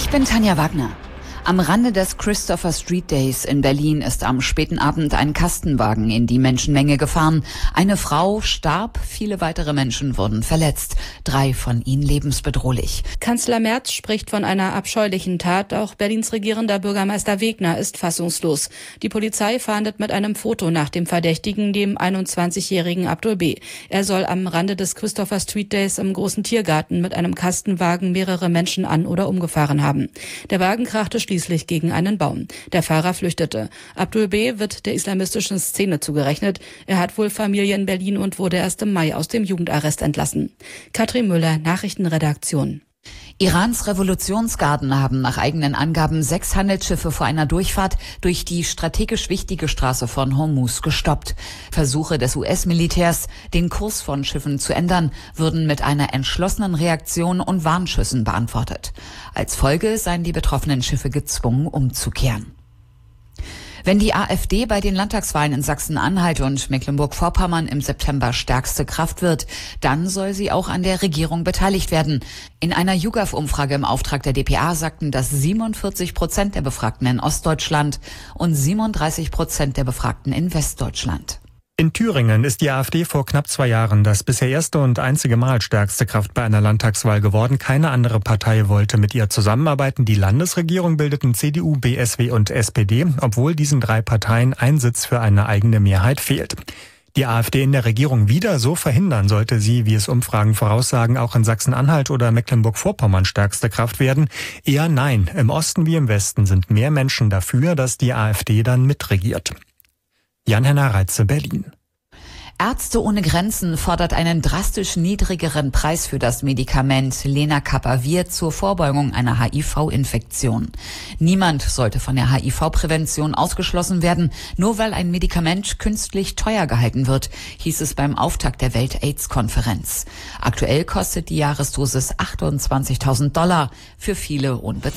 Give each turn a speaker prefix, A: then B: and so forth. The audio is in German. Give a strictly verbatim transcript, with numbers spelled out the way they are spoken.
A: Ich bin Tanja Wagner. Am Rande des Christopher Street Days in Berlin ist am späten Abend ein Kastenwagen in die Menschenmenge gefahren. Eine Frau starb, viele weitere Menschen wurden verletzt. Drei von ihnen lebensbedrohlich.
B: Kanzler Merz spricht von einer abscheulichen Tat. Auch Berlins regierender Bürgermeister Wegner ist fassungslos. Die Polizei fahndet mit einem Foto nach dem Verdächtigen, dem einundzwanzigjährigen Abdul B. Er soll am Rande des Christopher Street Days im großen Tiergarten mit einem Kastenwagen mehrere Menschen an- oder umgefahren haben. Der Wagen krachte schließlich schließlich gegen einen Baum. Der Fahrer flüchtete. Abdul B. wird der islamistischen Szene zugerechnet. Er hat wohl Familie in Berlin und wurde erst im Mai aus dem Jugendarrest entlassen. Katrin Müller, Nachrichtenredaktion.
A: Irans Revolutionsgarden haben nach eigenen Angaben sechs Handelsschiffe vor einer Durchfahrt durch die strategisch wichtige Straße von Hormuz gestoppt. Versuche des U S-Militärs, den Kurs von Schiffen zu ändern, würden mit einer entschlossenen Reaktion und Warnschüssen beantwortet. Als Folge seien die betroffenen Schiffe gezwungen, umzukehren. Wenn die AfD bei den Landtagswahlen in Sachsen-Anhalt und Mecklenburg-Vorpommern im September stärkste Kraft wird, dann soll sie auch an der Regierung beteiligt werden. In einer YouGov-Umfrage im Auftrag der d p a sagten das siebenundvierzig Prozent der Befragten in Ostdeutschland und siebenunddreißig Prozent der Befragten in Westdeutschland.
C: In Thüringen ist die AfD vor knapp zwei Jahren das bisher erste und einzige Mal stärkste Kraft bei einer Landtagswahl geworden. Keine andere Partei wollte mit ihr zusammenarbeiten. Die Landesregierung bildeten C D U, B S W und S P D, obwohl diesen drei Parteien ein Sitz für eine eigene Mehrheit fehlt. Die AfD in der Regierung wieder so verhindern, sollte sie, wie es Umfragen voraussagen, auch in Sachsen-Anhalt oder Mecklenburg-Vorpommern stärkste Kraft werden? Eher nein. Im Osten wie im Westen sind mehr Menschen dafür, dass die AfD dann mitregiert. Jan-Henner Reitze, Berlin.
A: Ärzte ohne Grenzen fordert einen drastisch niedrigeren Preis für das Medikament Lenacapavir zur Vorbeugung einer H I V-Infektion. Niemand sollte von der H I V-Prävention ausgeschlossen werden, nur weil ein Medikament künstlich teuer gehalten wird, hieß es beim Auftakt der Welt-Aids-Konferenz. Aktuell kostet die Jahresdosis achtundzwanzigtausend Dollar, für viele unbezahlbar.